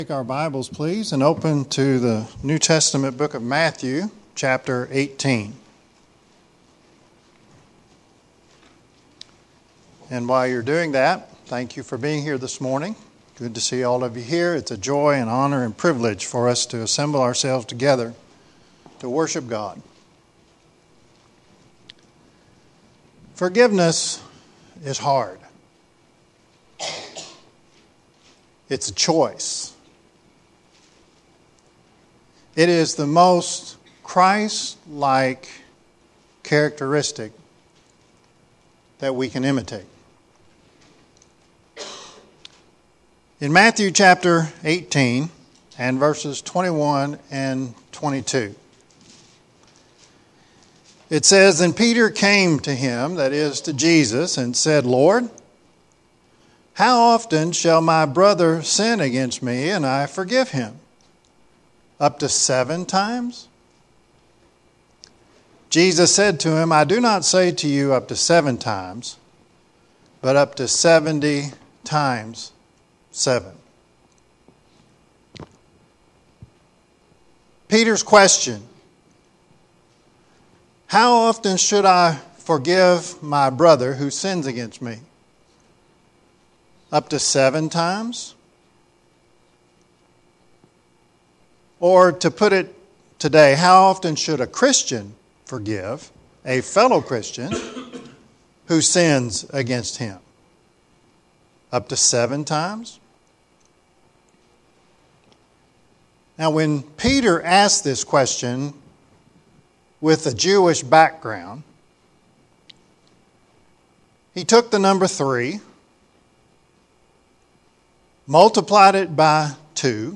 Take our Bibles, please, and open to the New Testament book of Matthew, chapter 18. And while you're doing that, thank you for being here this morning. Good to see all of you here. It's a joy and honor and privilege for us to assemble ourselves together to worship God. Forgiveness is hard. It's a choice. It is the most Christ-like characteristic that we can imitate. In Matthew chapter 18 and verses 21 and 22, it says, "Then Peter came to him," that is to Jesus, "and said, 'Lord, how often shall my brother sin against me and I forgive him? Up to 7 times? Jesus said to him, "I do not say to you up to 7 times, but up to 70 times 7. Peter's question, how often should I forgive my brother who sins against me? Up to 7 times? Or to put it today, how often should a Christian forgive a fellow Christian who sins against him? Up to 7 times? Now, when Peter asked this question with a Jewish background, he took the number 3, multiplied it by 2,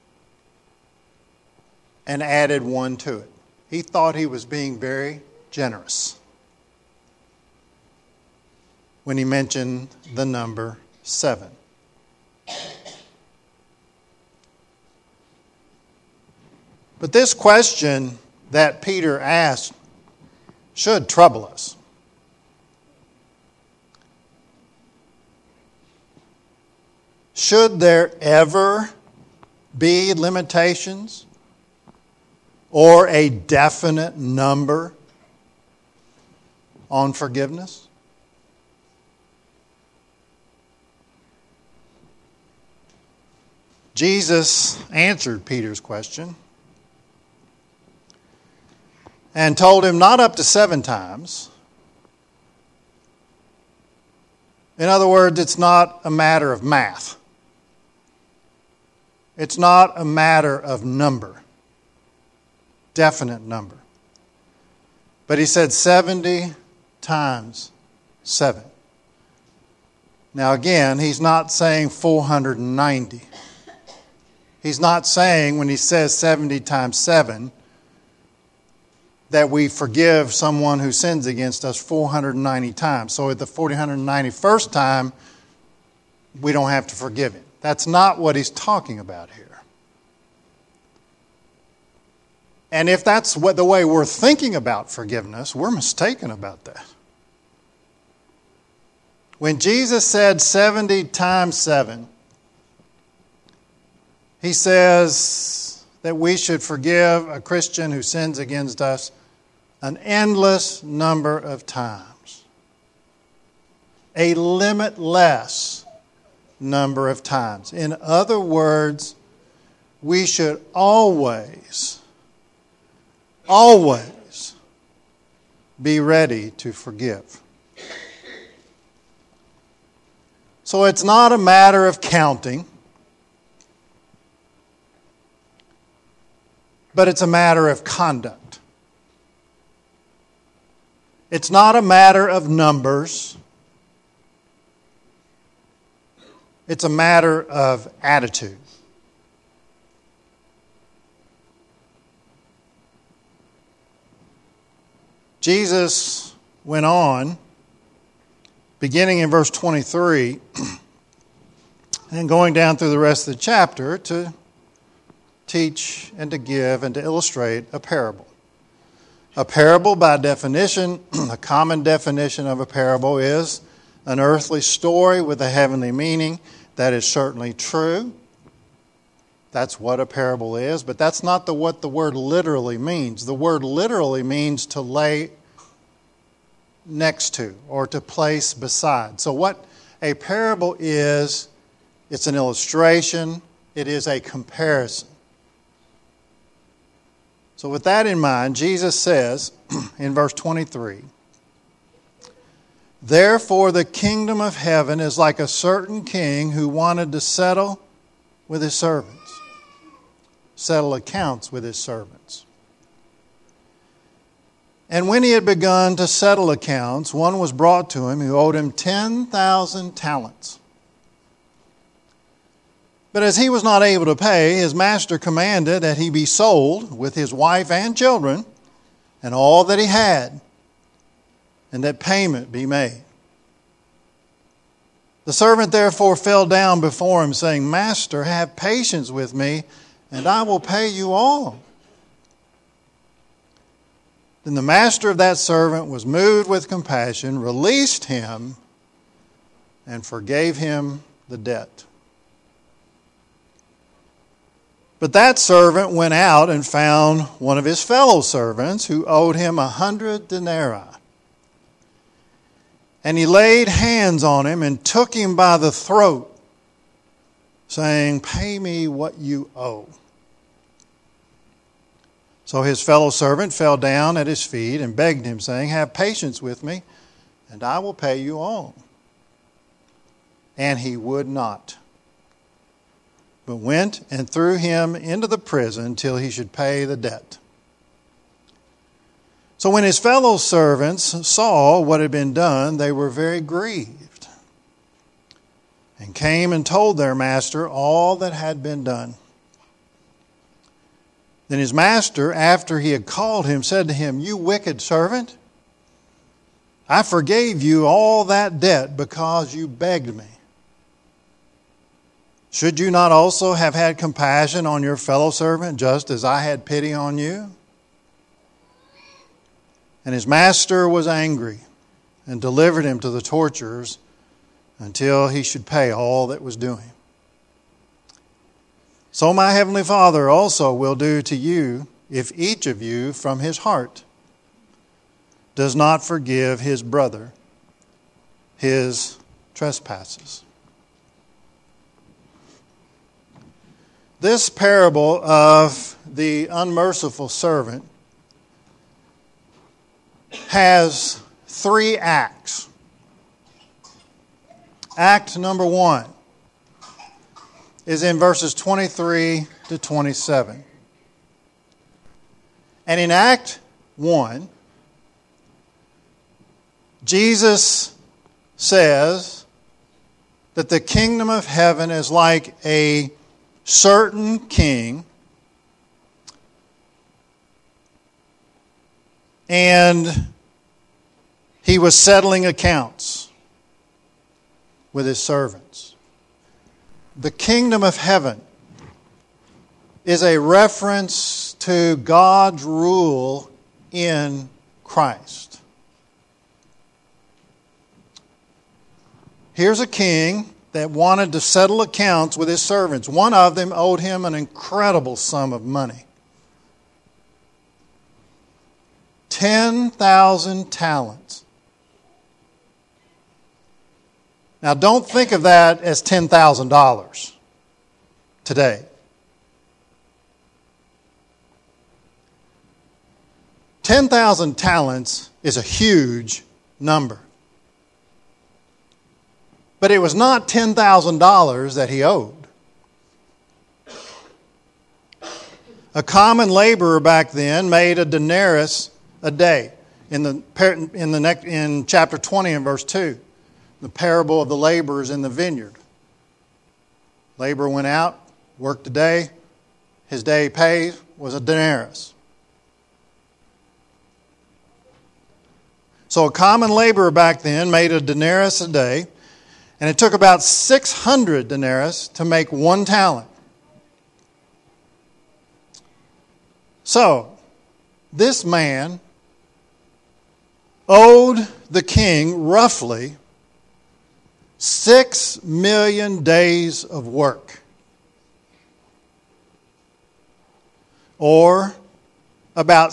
and added 1 to it. He thought he was being very generous when he mentioned the number 7. But this question that Peter asked should trouble us. Should there ever be limitations or a definite number on forgiveness? Jesus answered Peter's question and told him not up to 7 times. In other words, it's not a matter of math. It's not a matter of number. Definite number. But he said 70 times 7. Now again, he's not saying 490. He's not saying when he says 70 times 7 that we forgive someone who sins against us 490 times. So at the 491st time, we don't have to forgive him. That's not what he's talking about here. And if that's the way we're thinking about forgiveness, we're mistaken about that. When Jesus said 70 times 7, he says that we should forgive a Christian who sins against us an endless number of times. A limitless number of times. In other words, we should always be ready to forgive. So it's not a matter of counting, but it's a matter of conduct. It's not a matter of numbers. It's a matter of attitude. Jesus went on, beginning in verse 23, and going down through the rest of the chapter to teach and to give and to illustrate a parable. A parable, by definition, a common definition of a parable is an earthly story with a heavenly meaning. That is certainly true. That's what a parable is, but that's not what the word literally means. The word literally means to lay next to or to place beside. So what a parable is, it's an illustration, it is a comparison. So with that in mind, Jesus says in verse 23, "Therefore the kingdom of heaven is like a certain king who wanted to settle with his servants." Settle accounts with his servants. "And when he had begun to settle accounts, one was brought to him who owed him 10,000 talents. But as he was not able to pay, his master commanded that he be sold with his wife and children and all that he had, and that payment be made. The servant therefore fell down before him, saying, 'Master, have patience with me, and I will pay you all.' Then the master of that servant was moved with compassion, released him, and forgave him the debt. But that servant went out and found one of his fellow servants who owed him 100 denarii. And he laid hands on him and took him by the throat, saying, 'Pay me what you owe.' So his fellow servant fell down at his feet and begged him, saying, 'Have patience with me, and I will pay you all.' And he would not, but went and threw him into the prison till he should pay the debt. So when his fellow servants saw what had been done, they were very grieved, and came and told their master all that had been done. Then his master, after he had called him, said to him, 'You wicked servant, I forgave you all that debt because you begged me. Should you not also have had compassion on your fellow servant, just as I had pity on you?' And his master was angry and delivered him to the torturers until he should pay all that was due him. So my heavenly Father also will do to you if each of you from his heart does not forgive his brother his trespasses." This parable of the unmerciful servant has 3 acts. Act number 1 is in verses 23 to 27. And in Act 1, Jesus says that the kingdom of heaven is like a certain king, and he was settling accounts with his servants. The kingdom of heaven is a reference to God's rule in Christ. Here's a king that wanted to settle accounts with his servants. One of them owed him an incredible sum of money. 10,000 talents. Now, don't think of that as $10,000 today. $10,000 talents is a huge number. But it was not $10,000 that he owed. A common laborer back then made a denarius a day. In chapter 20 and verse 2, the parable of the laborers in the vineyard. Laborer went out, worked a day. His day pay was a denarius. So a common laborer back then made a denarius a day, and it took about 600 denarii to make 1 talent. So, this man owed the king roughly 6 million days of work. or about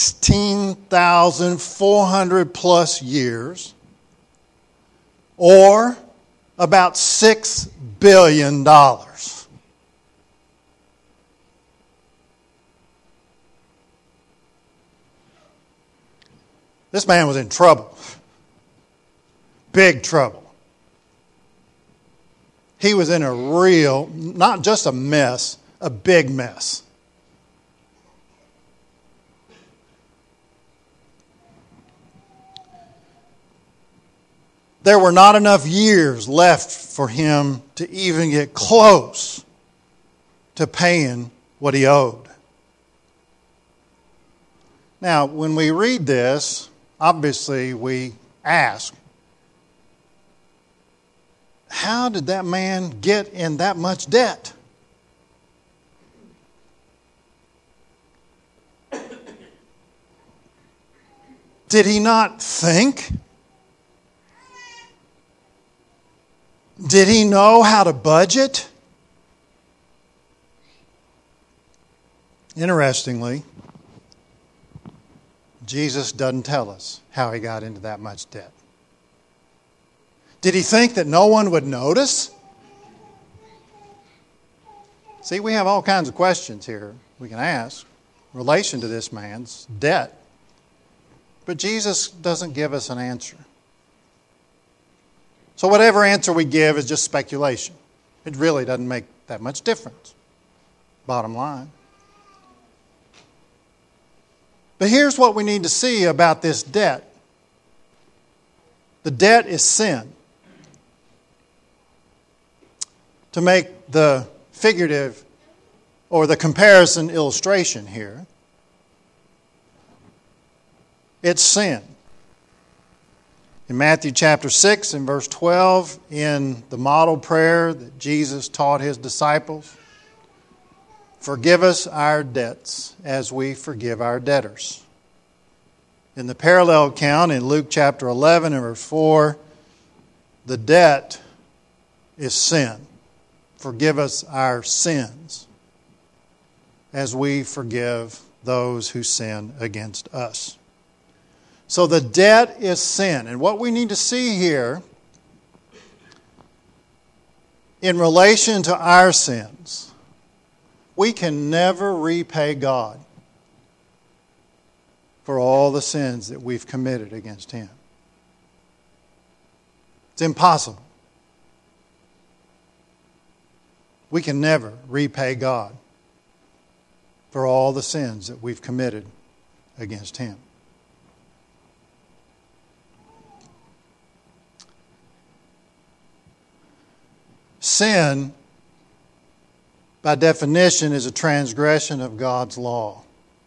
16,400 plus years, or about $6 billion. This man was in trouble. Big trouble. He was in a real, not just a mess, a big mess. There were not enough years left for him to even get close to paying what he owed. Now, when we read this, obviously we ask, how did that man get in that much debt? Did he not think? Did he know how to budget? Interestingly, Jesus doesn't tell us how he got into that much debt. Did he think that no one would notice? See, we have all kinds of questions here we can ask in relation to this man's debt. But Jesus doesn't give us an answer. So whatever answer we give is just speculation. It really doesn't make that much difference, bottom line. But here's what we need to see about this debt. The debt is sin. To make the figurative or the comparison illustration here, it's sin. In Matthew chapter 6 and verse 12, in the model prayer that Jesus taught his disciples, forgive us our debts as we forgive our debtors. In the parallel account in Luke chapter 11 and verse 4, the debt is sin. Forgive us our sins as we forgive those who sin against us. So the debt is sin. And what we need to see here in relation to our sins, we can never repay God for all the sins that we've committed against Him. It's impossible. We can never repay God for all the sins that we've committed against Him. Sin, by definition, is a transgression of God's law.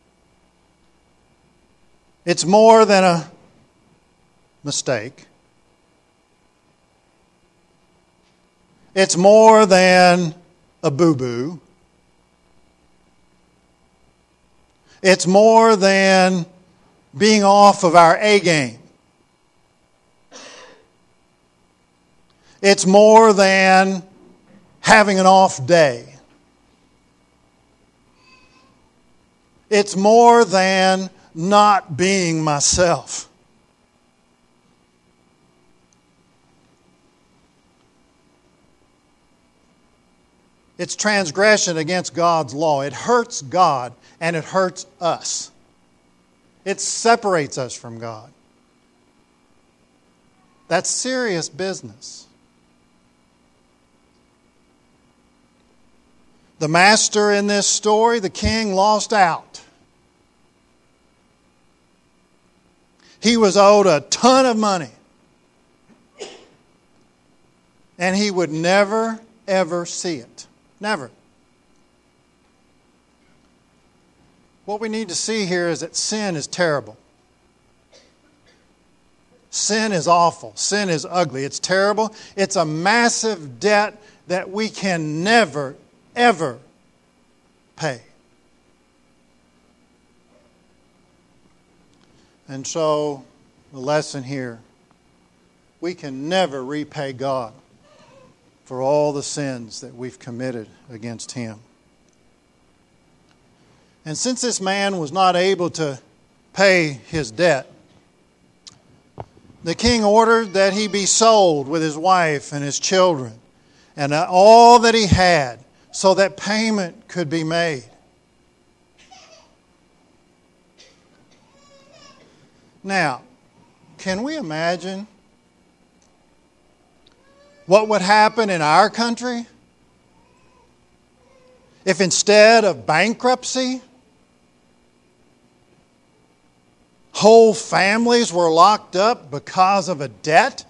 It's more than a mistake. It's more than a boo-boo. It's more than being off of our A game. It's more than having an off day. It's more than not being myself. It's transgression against God's law. It hurts God and it hurts us. It separates us from God. That's serious business. The master in this story, the king, lost out. He was owed a ton of money. And he would never, ever see it. Never. What we need to see here is that sin is terrible. Sin is awful. Sin is ugly. It's terrible. It's a massive debt that we can never, ever pay. And so, the lesson here, we can never repay God for all the sins that we've committed against Him. And since this man was not able to pay his debt, the king ordered that he be sold with his wife and his children and all that he had so that payment could be made. Now, can we imagine what would happen in our country if instead of bankruptcy, whole families were locked up because of a debt?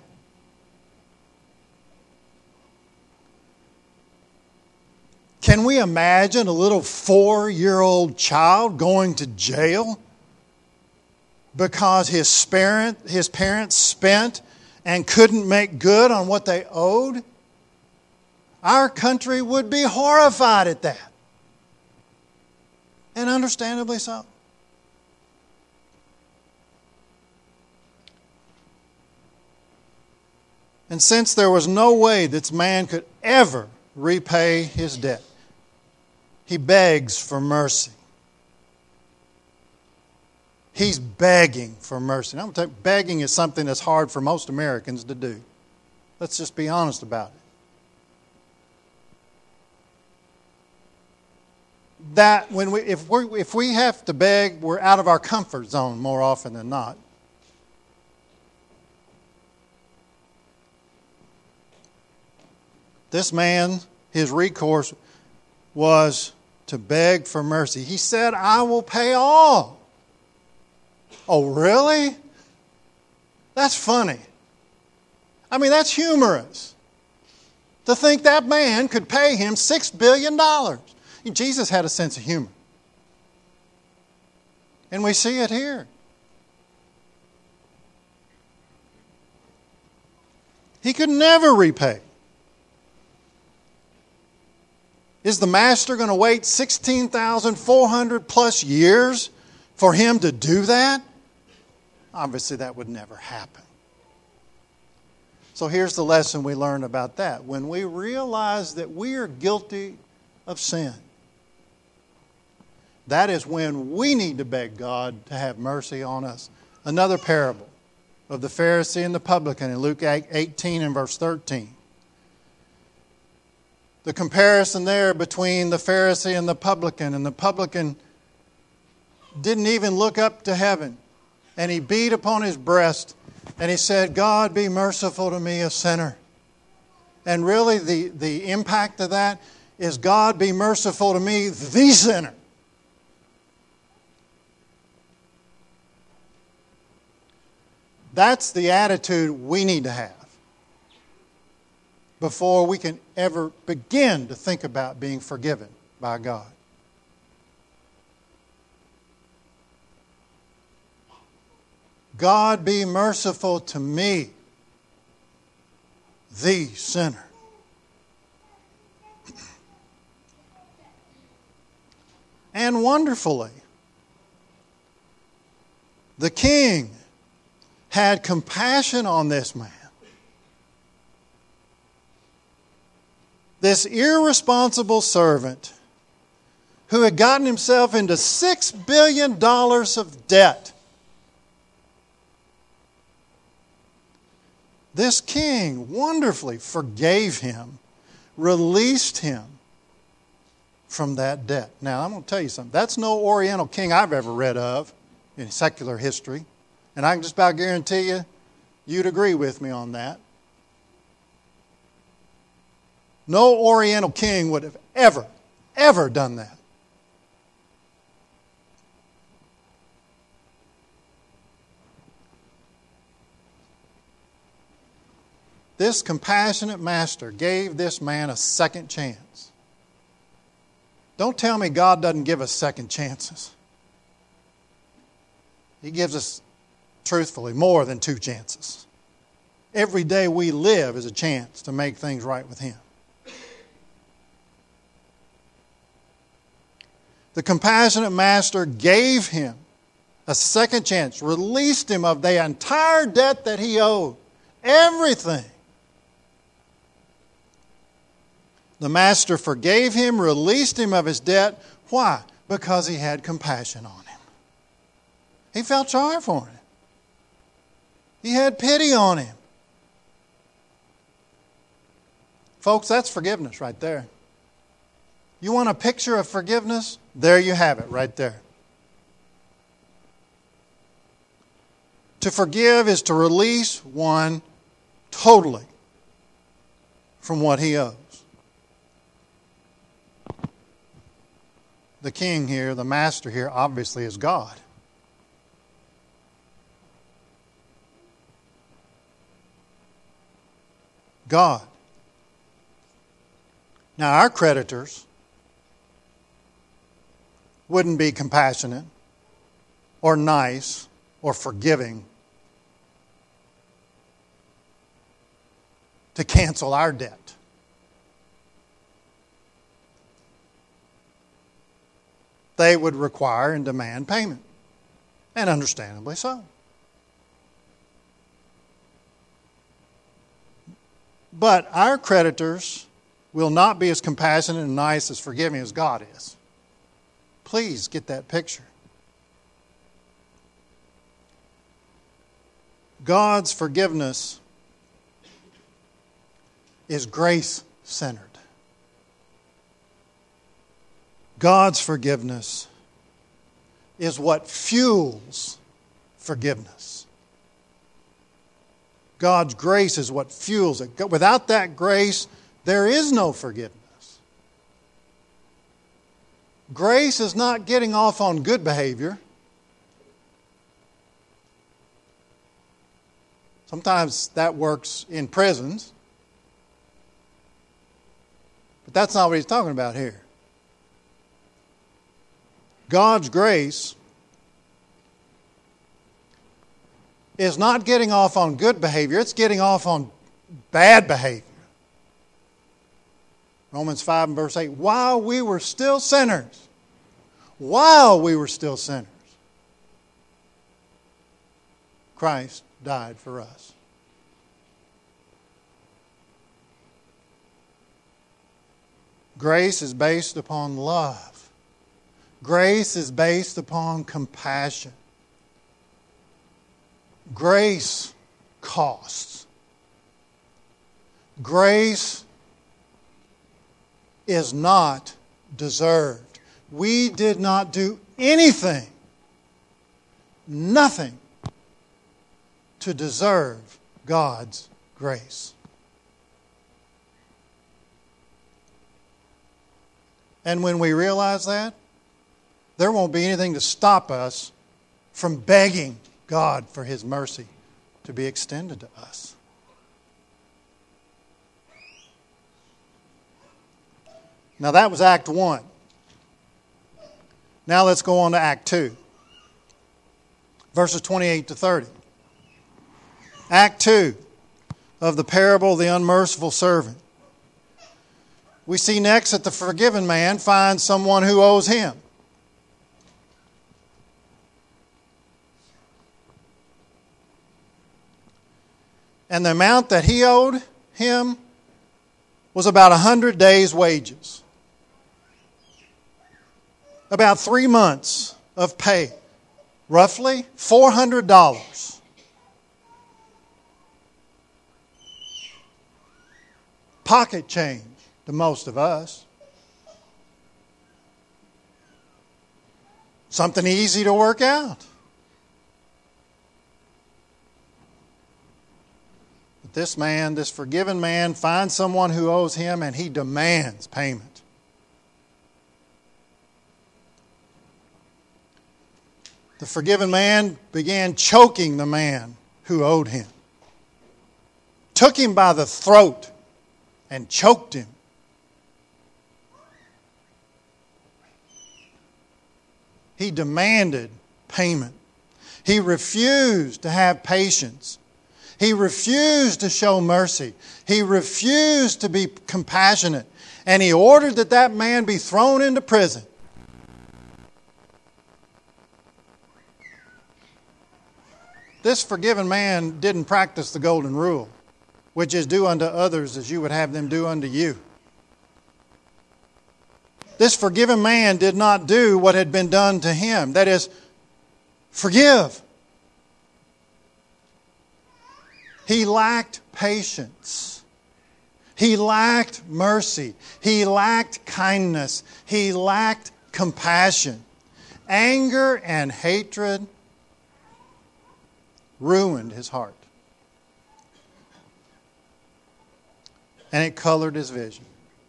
Can we imagine a little 4-year-old child going to jail because his parents spent and couldn't make good on what they owed? Our country would be horrified at that. And understandably so. And since there was no way this man could ever repay his debt, he begs for mercy. He's begging for mercy. And I'm going to tell you, begging is something that's hard for most Americans to do. Let's just be honest about it. That if we have to beg, we're out of our comfort zone more often than not. This man, his recourse was to beg for mercy. He said, "I will pay all." Oh, really? That's funny. I mean, that's humorous. To think that man could pay him $6 billion. Jesus had a sense of humor. And we see it here. He could never repay. Is the master going to wait 16,400 plus years for him to do that? Obviously, that would never happen. So here's the lesson we learn about that. When we realize that we are guilty of sin, that is when we need to beg God to have mercy on us. Another parable of the Pharisee and the publican in Luke 18 and verse 13. The comparison there between the Pharisee and the publican didn't even look up to heaven. And he beat upon his breast and he said, "God, be merciful to me, a sinner." And really the impact of that is, God, be merciful to me, the sinner. That's the attitude we need to have before we can ever begin to think about being forgiven by God. God, be merciful to me, the sinner. And wonderfully, the king had compassion on this man. This irresponsible servant who had gotten himself into $6 billion of debt. This king wonderfully forgave him, released him from that debt. Now, I'm going to tell you something. That's no Oriental king I've ever read of in secular history. And I can just about guarantee you, you'd agree with me on that. No Oriental king would have ever done that. This compassionate master gave this man a second chance. Don't tell me God doesn't give us second chances. He gives us, truthfully, more than 2 chances. Every day we live is a chance to make things right with Him. The compassionate master gave him a second chance, released him of the entire debt that he owed. Everything. The master forgave him, released him of his debt. Why? because he had compassion on him. He felt sorry for him. He had pity on him. Folks, that's forgiveness right there. You want a picture of forgiveness? There you have it right there. To forgive is to release one totally from what he owes. The king here, the master here, obviously is God. God. Now, our creditors wouldn't be compassionate or nice or forgiving to cancel our debt. They would require and demand payment, and understandably so. But our creditors will not be as compassionate and nice as forgiving as God is. Please get that picture. God's forgiveness is grace-centered. God's forgiveness is what fuels forgiveness. God's grace is what fuels it. Without that grace, there is no forgiveness. Grace is not getting off on good behavior. Sometimes that works in prisons. But that's not what he's talking about here. God's grace is not getting off on good behavior, it's getting off on bad behavior. Romans 5 and verse 8, while we were still sinners, Christ died for us. Grace is based upon love. Grace is based upon compassion. Grace costs. Grace is not deserved. We did not do anything, nothing, to deserve God's grace. And when we realize that, there won't be anything to stop us from begging God for His mercy to be extended to us. Now that was Act 1. Now let's go on to Act 2. Verses 28 to 30. Act 2 of the parable of the unmerciful servant. We see next that the forgiven man finds someone who owes him. And the amount that he owed him was about 100 days' wages. About 3 months of pay. Roughly $400. Pocket change to most of us. Something easy to work out. But this man, this forgiven man, finds someone who owes him and he demands payment. The forgiven man began choking the man who owed him. Took him by the throat and choked him. He demanded payment. He refused to have patience. He refused to show mercy. He refused to be compassionate. And he ordered that that man be thrown into prison. This forgiven man didn't practice the golden rule, which is do unto others as you would have them do unto you. This forgiven man did not do what had been done to him. That is, forgive. He lacked patience. He lacked mercy. He lacked kindness. He lacked compassion. Anger and hatred ruined his heart. And it colored his vision.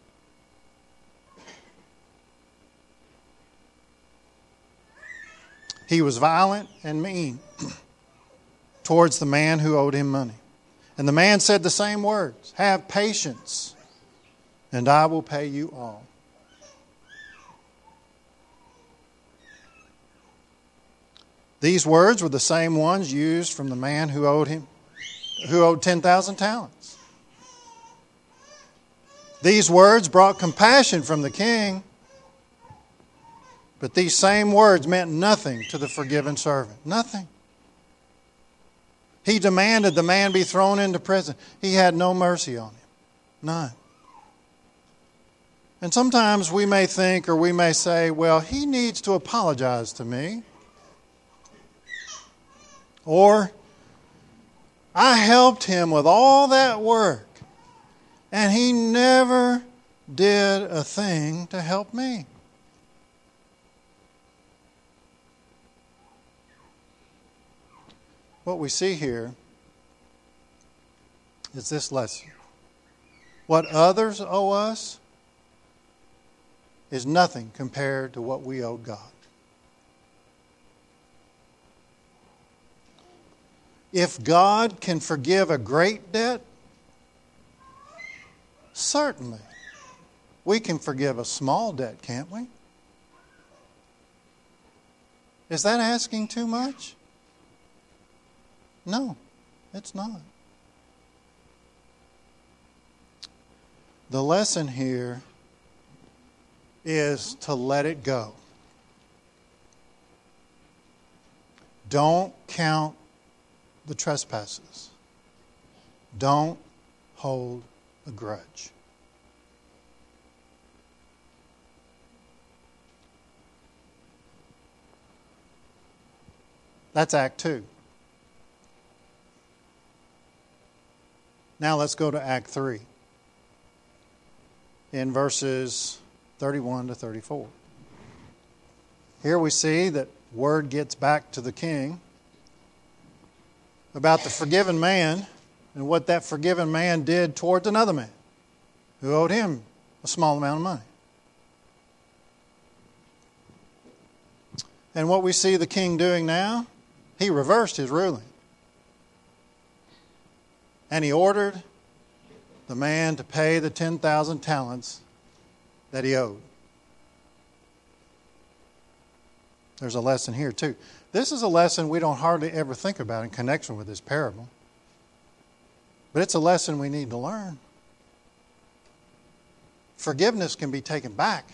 He was violent and mean towards the man who owed him money. And the man said the same words, "Have patience, and I will pay you all." These words were the same ones used from the man who owed 10,000 talents. These words brought compassion from the king, but these same words meant nothing to the forgiven servant. Nothing. He demanded the man be thrown into prison. He had no mercy on him. None. And sometimes we may think or we may say, well, he needs to apologize to me. Or, I helped him with all that work, and he never did a thing to help me. What we see here is this lesson. What others owe us is nothing compared to what we owe God. If God can forgive a great debt, certainly we can forgive a small debt, can't we? Is that asking too much? No, it's not. The lesson here is to let it go. Don't count the trespasses. Don't hold a grudge. That's Act 2. Now let's go to Act 3 in verses 31 to 34. Here we see that word gets back to the king about the forgiven man and what that forgiven man did towards another man who owed him a small amount of money. And what we see the king doing now, he reversed his ruling. And he ordered the man to pay the 10,000 talents that he owed. There's a lesson here too. This is a lesson we don't hardly ever think about in connection with this parable. But it's a lesson we need to learn. Forgiveness can be taken back.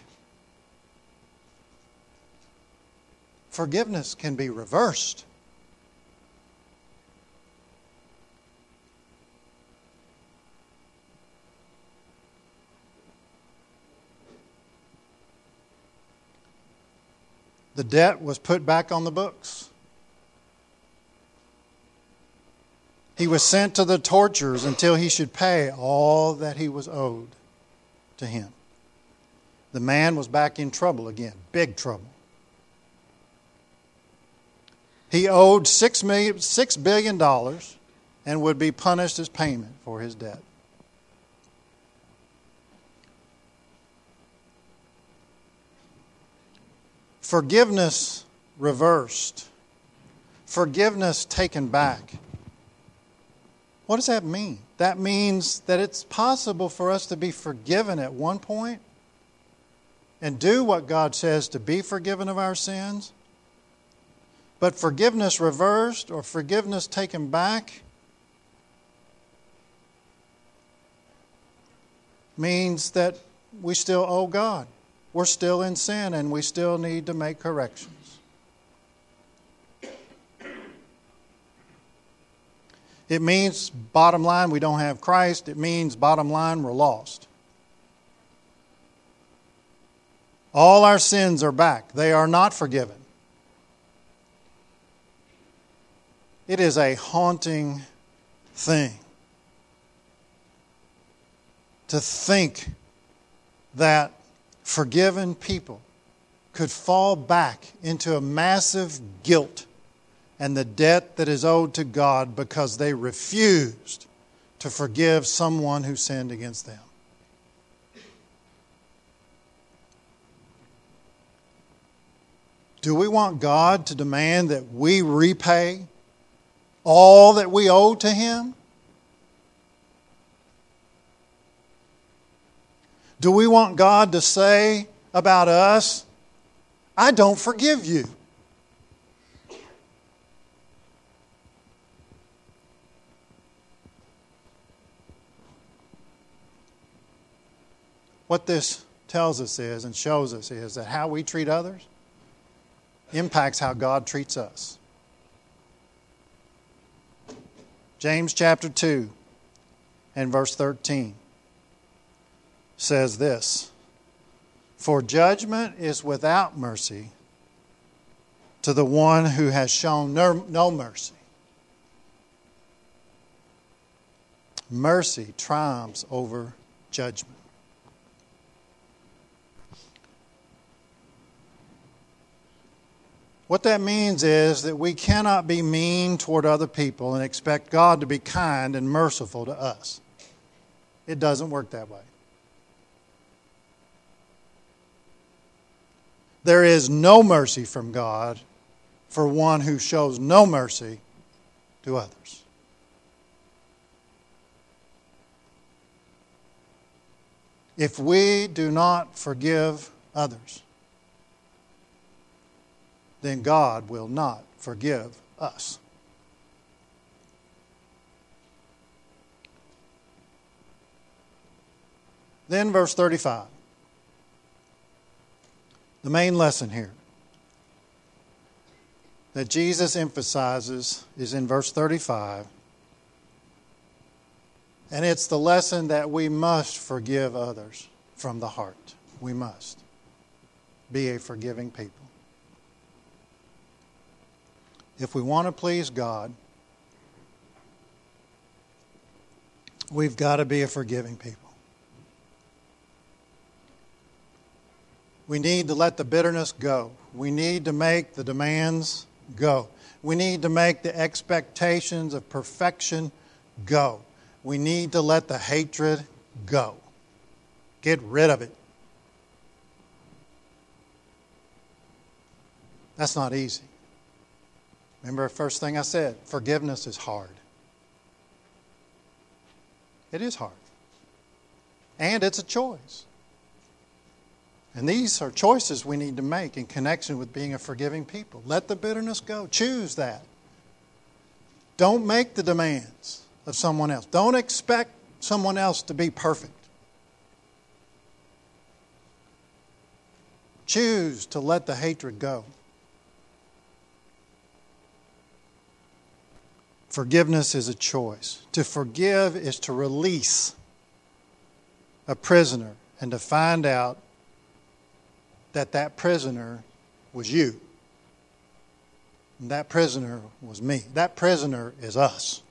Forgiveness can be reversed. The debt was put back on the books. He was sent to the tortures until he should pay all that he was owed to him. The man was back in trouble again, big trouble. He owed $6 billion and would be punished as payment for his debt. Forgiveness reversed. Forgiveness taken back. What does that mean? That means that it's possible for us to be forgiven at one point and do what God says to be forgiven of our sins. But forgiveness reversed or forgiveness taken back means that we still owe God. We're still in sin and we still need to make corrections. It means, bottom line, we don't have Christ. It means, bottom line, we're lost. All our sins are back. They are not forgiven. It is a haunting thing to think that forgiven people could fall back into a massive guilt and the debt that is owed to God because they refused to forgive someone who sinned against them. Do we want God to demand that we repay all that we owe to Him? Do we want God to say about us, I don't forgive you? What this tells us is and shows us is that how we treat others impacts how God treats us. James chapter 2 and verse 13 says this, "For judgment is without mercy to the one who has shown no mercy." Mercy triumphs over judgment. What that means is that we cannot be mean toward other people and expect God to be kind and merciful to us. It doesn't work that way. There is no mercy from God for one who shows no mercy to others. If we do not forgive others, then God will not forgive us. Then verse 35. The main lesson here that Jesus emphasizes is in verse 35. And it's the lesson that we must forgive others from the heart. We must be a forgiving people. If we want to please God, we've got to be a forgiving people. We need to let the bitterness go. We need to make the demands go. We need to make the expectations of perfection go. We need to let the hatred go. Get rid of it. That's not easy. Remember the first thing I said, forgiveness is hard. It is hard. And it's a choice. And these are choices we need to make in connection with being a forgiving people. Let the bitterness go. Choose that. Don't make the demands of someone else. Don't expect someone else to be perfect. Choose to let the hatred go. Forgiveness is a choice. To forgive is to release a prisoner and to find out that that prisoner was you. And that prisoner was me. That prisoner is us.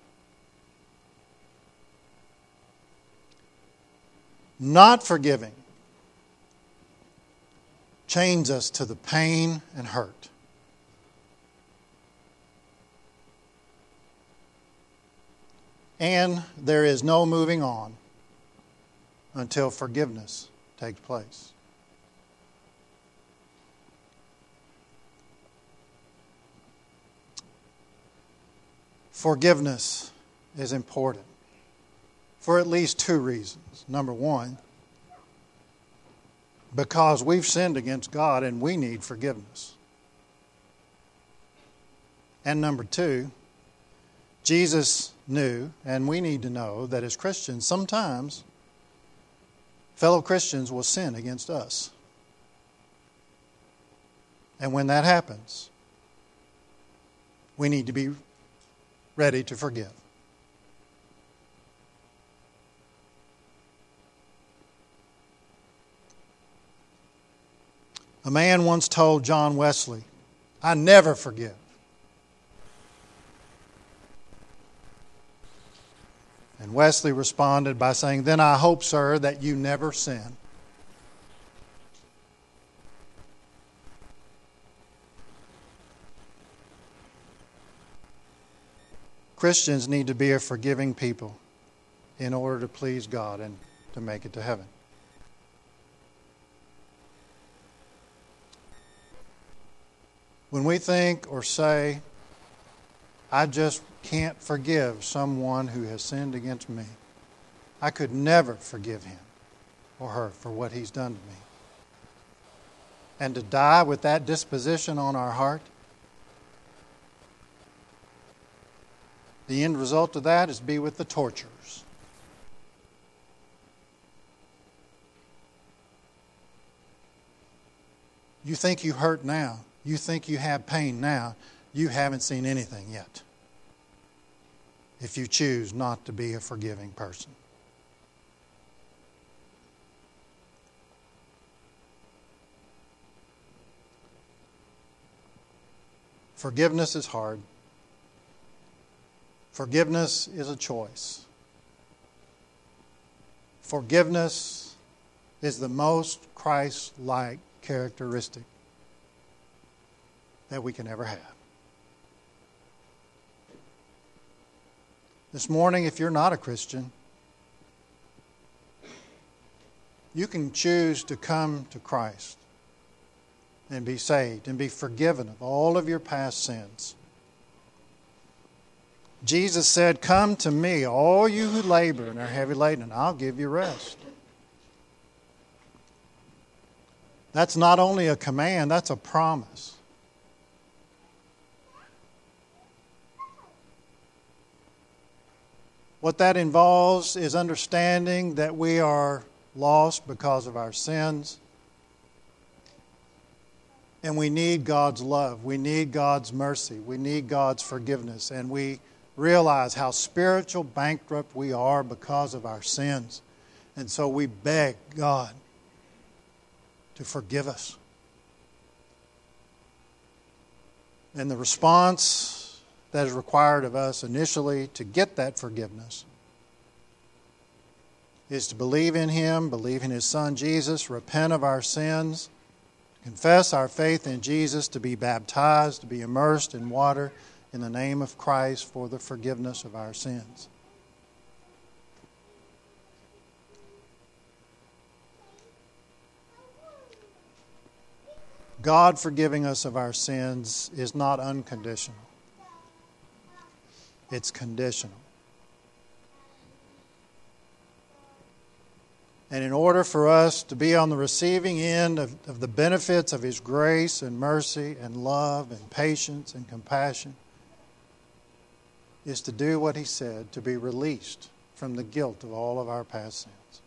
Not forgiving chains us to the pain and hurt. And there is no moving on until forgiveness takes place. Forgiveness is important for at least two reasons. Number one, because we've sinned against God and we need forgiveness. And number two, Jesus knew, and we need to know, that as Christians, sometimes fellow Christians will sin against us. And when that happens, we need to be ready to forgive. A man once told John Wesley, "I never forgive." And Wesley responded by saying, "Then I hope, sir, that you never sin." Christians need to be a forgiving people in order to please God and to make it to heaven. When we think or say, "I just can't forgive someone who has sinned against me. I could never forgive him or her for what he's done to me." And to die with that disposition on our heart, the end result of that is to be with the torturers. You think you hurt now. You think you have pain now. You haven't seen anything yet, if you choose not to be a forgiving person. Forgiveness is hard. Forgiveness is a choice. Forgiveness is the most Christ-like characteristic that we can ever have. This morning, if you're not a Christian, you can choose to come to Christ and be saved and be forgiven of all of your past sins. Jesus said, "Come to me, all you who labor and are heavy laden, and I'll give you rest." That's not only a command, that's a promise. What that involves is understanding that we are lost because of our sins. And we need God's love. We need God's mercy. We need God's forgiveness. And we realize how spiritual bankrupt we are because of our sins. And so we beg God to forgive us. And the response that is required of us initially to get that forgiveness is to believe in Him, believe in His Son Jesus, repent of our sins, confess our faith in Jesus, to be baptized, to be immersed in water in the name of Christ for the forgiveness of our sins. God forgiving us of our sins is not unconditional. It's conditional. And in order for us to be on the receiving end of the benefits of His grace and mercy and love and patience and compassion, is to do what He said, to be released from the guilt of all of our past sins.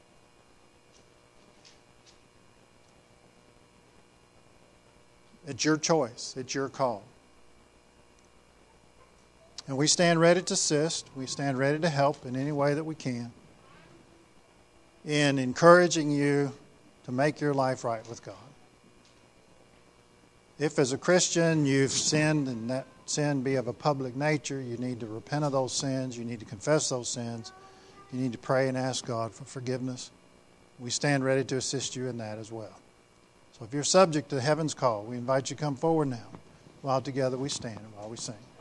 It's your choice. It's your call. And we stand ready to assist. We stand ready to help in any way that we can in encouraging you to make your life right with God. If as a Christian you've sinned and that sin be of a public nature, you need to repent of those sins. You need to confess those sins. You need to pray and ask God for forgiveness. We stand ready to assist you in that as well. So if you're subject to heaven's call, we invite you to come forward now while together we stand and while we sing.